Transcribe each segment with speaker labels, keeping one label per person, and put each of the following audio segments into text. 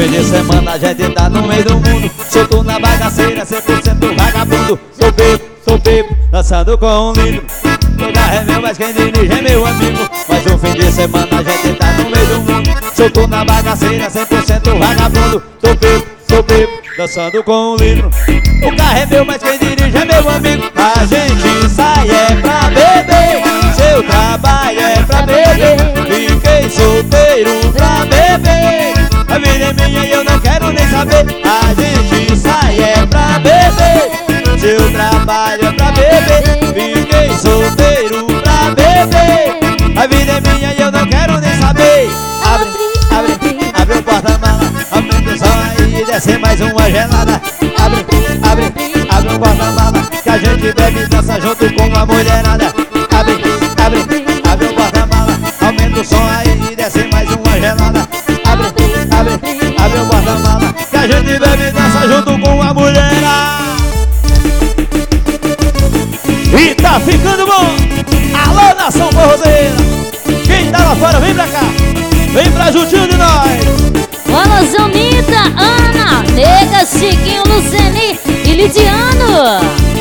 Speaker 1: fim de semana a gente tá no meio do mundo, solto na bagaceira, 100% vagabundo. Sou bebo, dançando com um lindo. O carro é meu, mas quem dirige é meu amigo. Mas o fim de semana a gente tá no meio do mundo, solto na bagaceira, 100% vagabundo. Sou bebo, dançando com um livro. O carro é meu, mas quem dirige é meu amigo. A gente sai é pra beber, seu trabalho é pra beber. Fiquei solteiro pra beber, a vida é minha e eu não quero nem saber. A gente sai é pra beber, seu trabalho é pra beber. Fiquei solteiro pra beber, a vida é minha e eu não quero nem saber. Abre o porta-mala, aumenta o som aí e desce mais uma gelada. Abre o porta-mala, que a gente bebe e dança junto com a mulherada. Abre o porta-mala, aumenta o som aí e desce mais uma gelada. Abre o porta-mala, que a gente bebe e dança junto com a mulherada. E tá ficando bom! Alô, nação forrozeira! Quem tá lá fora, vem pra cá! Vem pra juntinho de nós!
Speaker 2: Alô, Zomita, Ana, Nega, Chiquinho, Luceni e Lidiano.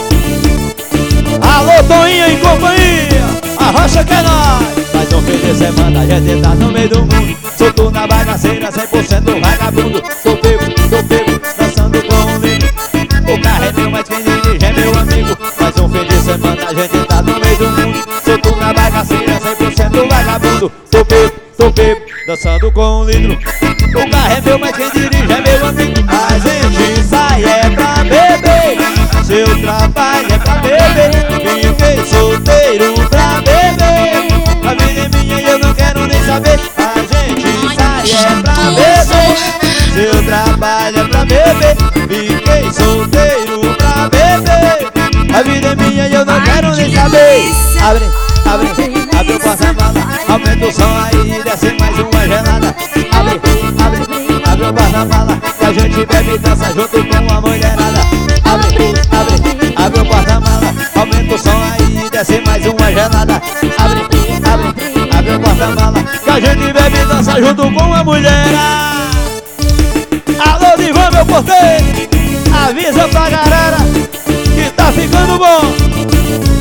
Speaker 1: Alô, Toinha e companhia, a rocha que é nós. Mais um fim de semana a gente tá no meio do mundo, solto na bagaceira, 100% vagabundo. Sou bebo, dançando com um lindo. O carro é meu, mas quem dirige é meu amigo. Mais um fim de semana a gente tá no meio do mundo, solto na bagaceira, 100% vagabundo. Sou bebo, dançando com um litro. O carro é meu, mas quem dirige é meu amigo. A gente sai é pra beber, seu trabalho é pra beber. Fiquei solteiro pra beber, a vida é minha e eu não quero nem saber. A gente sai é pra beber, seu trabalho é pra beber. Fiquei solteiro pra beber, a vida é minha e eu não quero nem saber. Abre o porta-mala, aumenta o som aí e desce mais uma gelada. Abre o porta-mala, que a gente bebe e dança junto com a mulherada. Abre o porta-mala, aumenta o som aí e desce mais uma gelada. Abre o porta-mala, que a gente bebe e dança junto com a mulherada. Alô, Divan, meu porteiro, avisa pra galera que tá ficando bom.